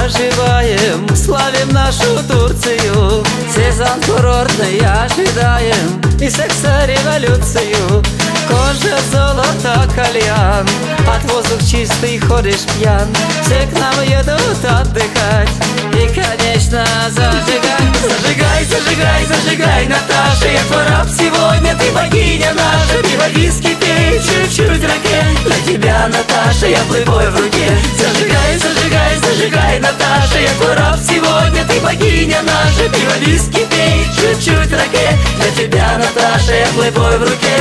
оживаем, славим нашу Турцию. Сезон курортный ожидаем и секс-революцию. Кожа, золото, кальян, от воздух чистый, ходишь пьян. Все к нам едут отдыхать и, конечно, зажигай. Зажигай, зажигай, зажигай, Наташа, я твой раб сегодня, ты богиня наша. Пиво, виски, пей, чуть-чуть раке. Для тебя, Наташа, я плейбой в руке. Зажигай, зажигай, зажигай, Наташа, я твой раб сегодня, ты богиня наша. Пиво, виски, пей, чуть-чуть раке. Для тебя, Наташа, я плейбой в руке.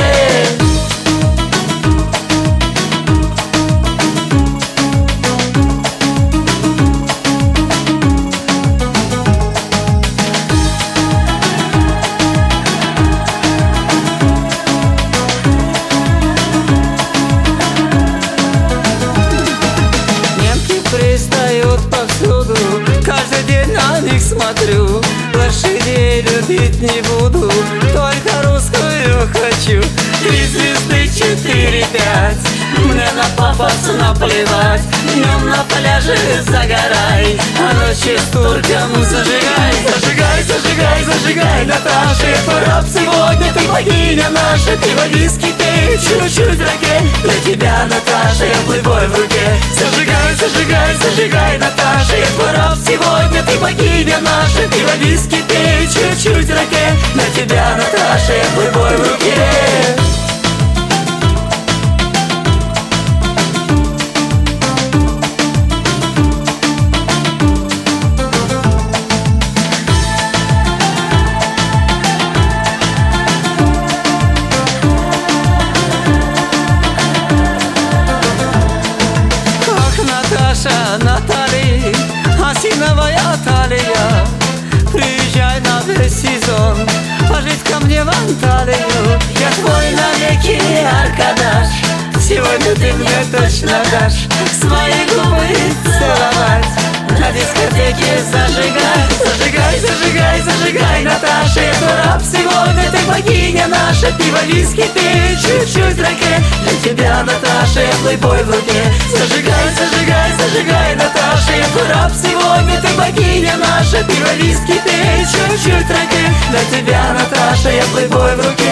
Каждый день на них смотрю, лошадей любить не буду, только русскую хочу. 3 звезды, 4, 5, мне на пафос наплевать. Днем на пляже загорай, а ночью с турком зажигай. Зажигай, зажигай, зажигай, Наташа, я твой раб сегодня, ты богиня наша. Пиво, виски, пей, чуть-чуть раке. Для тебя, Наташа, я плейбой в руке. Зажигай, зажигай, зажигай, Наташа, я твой раб сегодня, ты богиня наша. Пиво, виски, пей, чуть-чуть раке. Для тебя, Наташа, я плейбой в руке. Наташа, Натали, осиновая талия, приезжай на весь сезон, пожить ко мне в Анталию. Я твой навеки Аркадаш, сегодня ты мне точно дашь свои губы целовать, на дискотеке зажигай. Зажигай, зажигай, зажигай, Наташа, я твой раб сегодня, ты богиня наша. Пиво, виски, пей, чуть-чуть раке. Для тебя, Наташа, я плейбой в руке. Зажигай, зажигай, зажигай, Наташа, я твой раб сегодня, ты богиня наша. Пиво, виски, пей, чуть-чуть раке. Для тебя, Наташа, я плейбой в руке.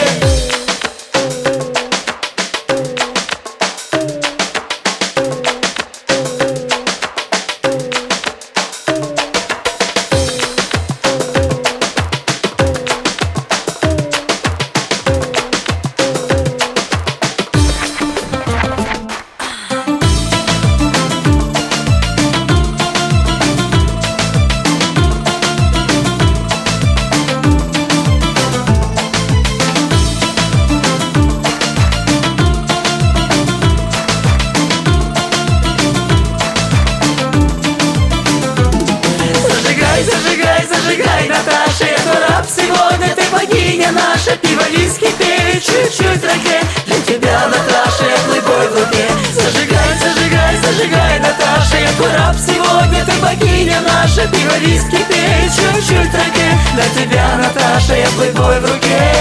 Зажигай, зажигай, Наташа, я твой раб сегодня, ты богиня наша. Пиво, виски, пей, чуть-чуть раке. Для тебя, Наташа, я плейбой в руке. Зажигай, зажигай, зажигай, Наташа, я твой раб сегодня, ты богиня наша. Пиво, виски, пей, чуть-чуть раке. Для тебя, Наташа, я плейбой в руке.